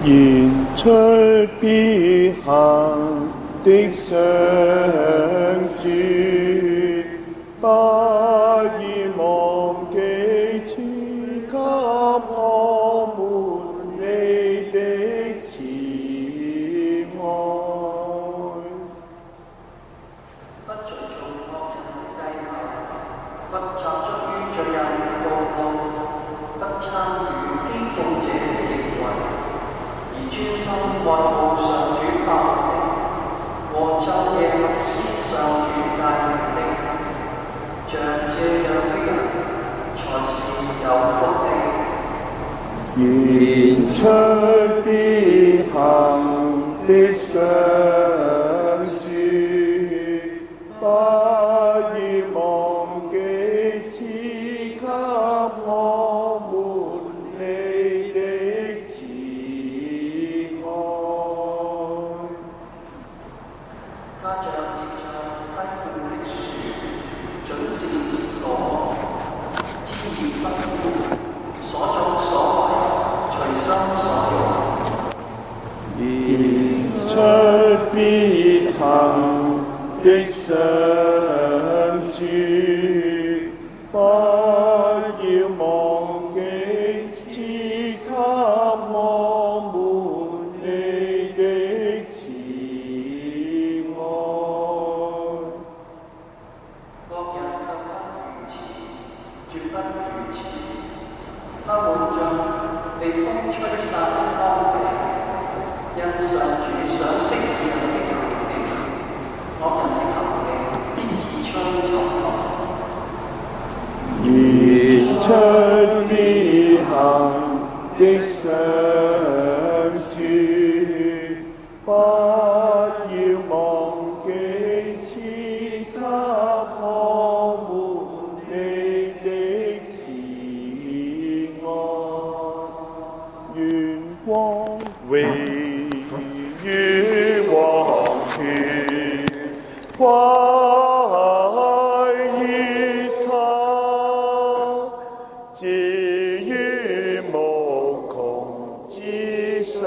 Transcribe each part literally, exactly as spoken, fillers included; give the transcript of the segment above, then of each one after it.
現出必行的上主，不要忘記賜給我們你的慈愛。 不隨從惡人的計謀，不站足於罪人的道路，不參與譏諷者的席位，而專心愛慕上主法律的，和晝夜默思上主誡命的，像這樣的人，才是有福的。 現出必行的上主，不要忘記賜給我們你的慈愛。 他像結着批判的樹，準是結果，枝葉不枯，所種所為，隨心所欲。 現出必行的上主，不要忘記賜給我們你的慈愛。 惡人卻不如此，絕不如此。他們像被風吹散的糠秕，因上主賞識義人的行徑，惡人的行徑自吹沉落。 現出必行的上主，不要忘記賜給我們你的慈愛。願光榮與王權歸於他，至於無窮之世。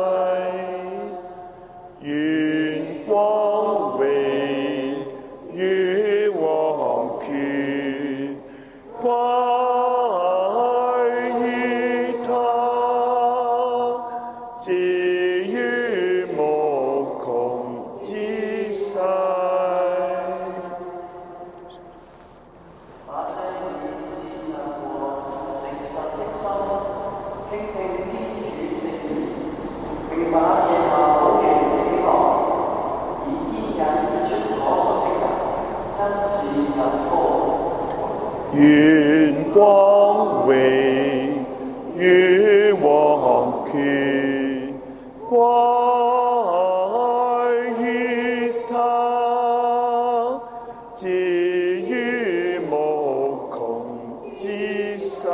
願光榮與王權歸於他，至於無窮之世。 那些以善良和誠實的心，傾聽天主聖言，並把這話保存起來，而堅忍結出果實的人，真是有福。 願光榮與王權歸於他，至於無窮之世。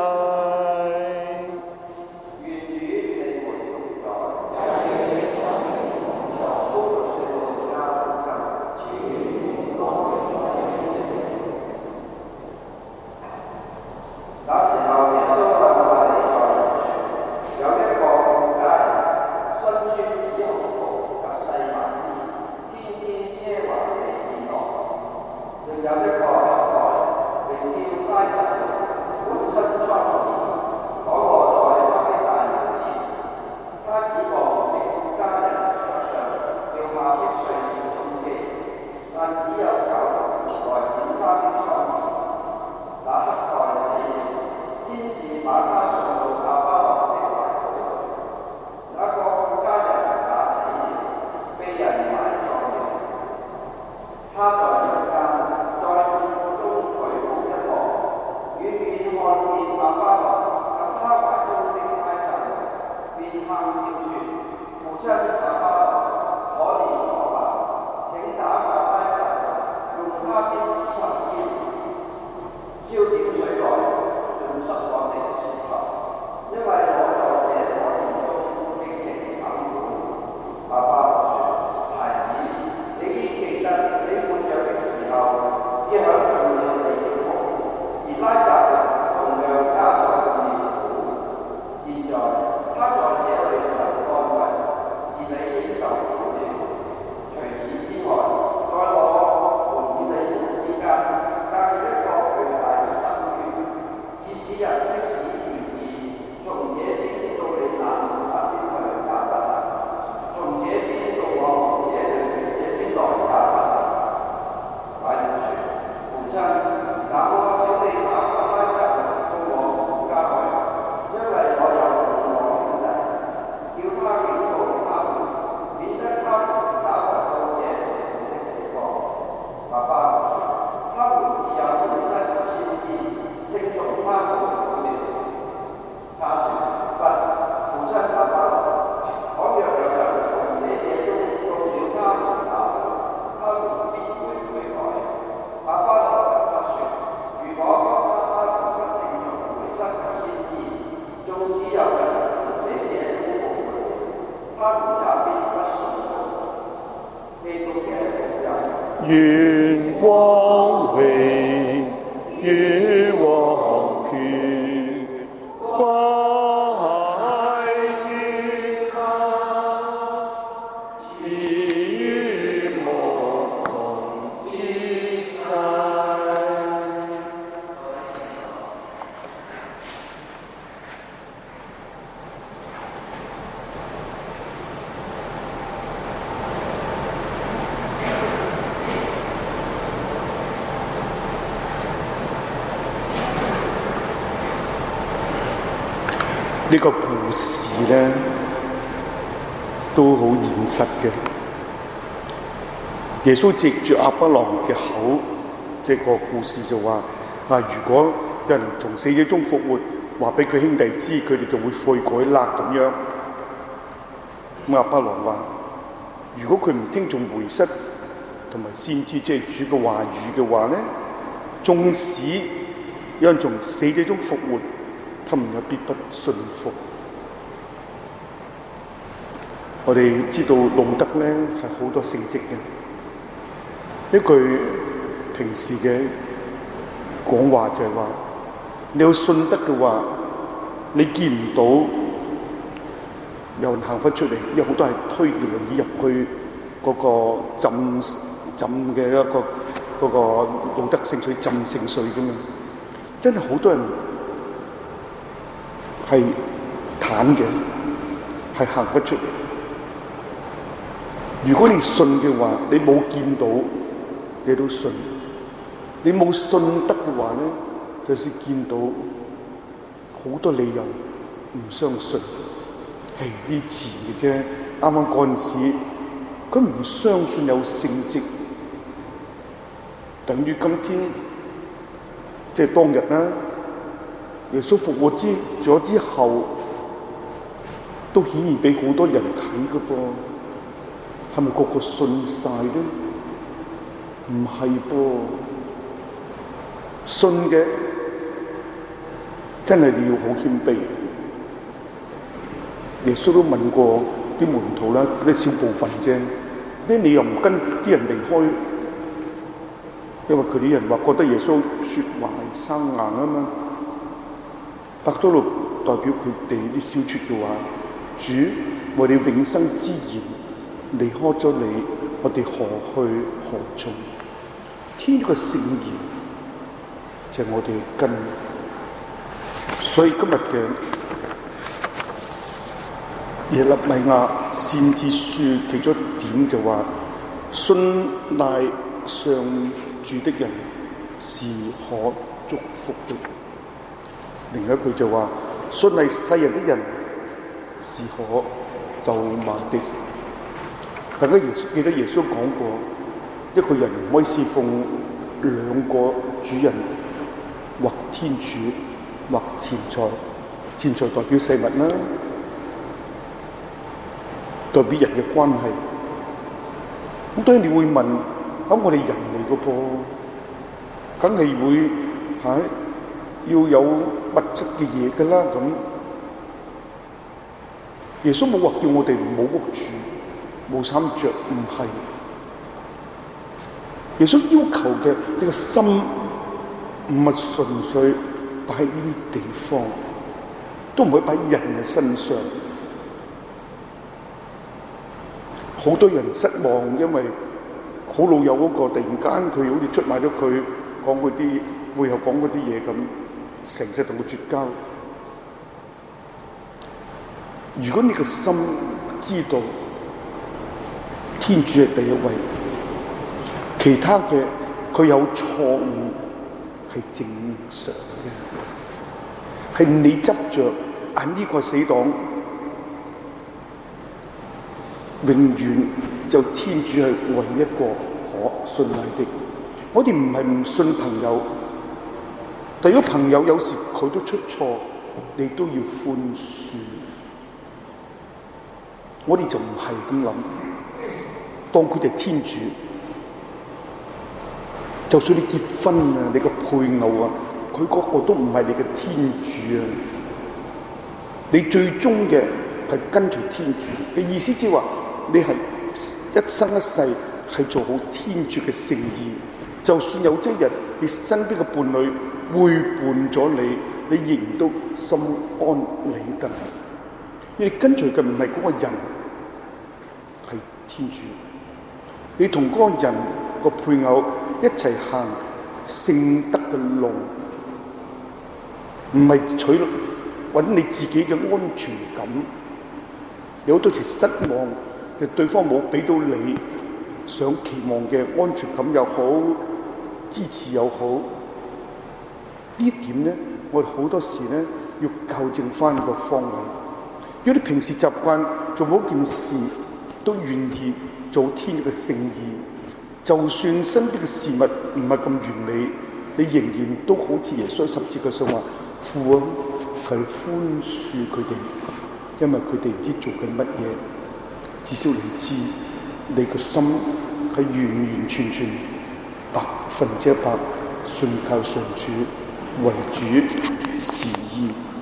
那時候，耶穌向法利賽人說：有一個富家人，身穿紫紅袍及細麻衣，天天奢華地宴樂；另有一個乞丐，名叫拉匝祿，滿身瘡痍，躺臥在他的大門前。他指望藉富家人桌上掉下的碎屑充飢，但只有狗來舔他的瘡痍。那乞丐死了，天使把他送到亞巴郎的懷抱裏。那個富家人也死了，被人埋葬了。他在人間，在痛苦中舉目一望，遠遠看見亞巴郎及他懷中的拉匝祿，便喊叫說：父親亞巴郎，可憐我吧，請打發拉匝祿用他的指頭尖澆點水來潤濕我的舌頭，因為我在這火焰中極其慘苦。亞巴郎說：孩子，你應記得你活着的時候，已享盡了你的福，而拉匝祿同樣也受盡了苦。現在他在這裏受乾他們也必不信服。基督嘅福音。 願光榮與王權歸於他，至於無窮之世。呢個故事咧都好現實嘅。耶穌藉住亞巴郎嘅口，即係個故事就話：啊，如果有人從死者中復活，話俾佢兄弟知，佢哋就會悔改啦咁樣。咁亞巴郎話：如果佢唔聽從梅瑟同埋先知，即係主嘅話語嘅話咧，縱使有人從死者中復活，他們也必不信服。我哋知道路德咧係好多聖蹟嘅，一句平時嘅講話就係話：你有信德嘅話，你見唔到有人行翻出嚟，有好多係推住輪椅入去嗰個浸浸嘅一個嗰個路德聖水浸聖水㗎嘛，真係好多人。係癱嘅，係行不出嚟。如果你信嘅話，你冇見到，你都信；你冇信德嘅話咧，就算見到好多理由唔相信。係啲字嘅啫。啱啱嗰陣時，佢唔相信有聖蹟，等於今天即係當日啦。耶穌復活之咗之後，都顯現俾好多人睇嘅噃，係咪個個信晒咧？唔係噃，信嘅真係你要好謙卑。耶穌都問過啲門徒啦，嗰啲小部分啫，啲你又唔跟啲人離開，因為佢啲人話覺得耶穌説話係生硬啊嘛。伯多祿代表佢哋啲小撮嘅話：主，我哋永生之言離開咗你，我哋何去何從？天主嘅聖言就係我哋嘅根。所以今日嘅耶肋米亞先知書其中一點就話：信賴上主的人是可祝福的。另一句就話：信賴世人的人是可咒罵的。大家記得耶穌講過，一個人唔可以侍奉兩個主人，或天主，或錢財。錢財代表世物啦，代表人嘅關係。咁當然你會問：咁我哋人嚟嘅噃，梗係會係要有物質嘅嘢㗎啦。咁耶穌冇話叫我哋冇屋住、冇衫着，唔係。耶穌要求嘅呢個心唔係純粹擺喺呢啲地方，都唔可以擺喺人嘅身上。好多人失望，因為好老友嗰個突然間佢好似出賣咗佢，講嗰啲背後講嗰啲嘢咁。成世同佢絕交。如果你個心知道天主係第一位，其他嘅佢有錯誤係正常嘅，係你執着喺呢個死黨，永遠就天主係唯一一個可信賴的。我哋唔係唔信朋友。但如果朋友有時佢都出錯，你都要寬恕。我哋就唔係咁諗，當佢哋天主，就算你結婚啊，你個配偶啊，佢嗰個都唔係你嘅天主啊。你最終嘅係跟隨天主嘅意思，即係話你係一生一世係做好天主嘅聖意。就算有朝一日你身邊嘅伴侶背叛咗你，你仍然都心安理得。因為你跟隨嘅唔係嗰個人，係天主。你同嗰個人個配偶一齊行聖德嘅路，唔係取揾你自己嘅安全感。有好多時失望嘅對方冇俾到你想期望嘅安全感又好，支持又好，呢一點咧，我哋好多時咧要校正翻個方位。如果你平時習慣做某件事都願意做天主嘅聖意，就算身邊嘅事物唔係咁完美，你仍然都好似耶穌喺十字架上話：父啊，求你寬恕佢哋，因為佢哋唔知做緊乜嘢。至少你知，你個心係完完全全百分之一百信靠上主為主，是意。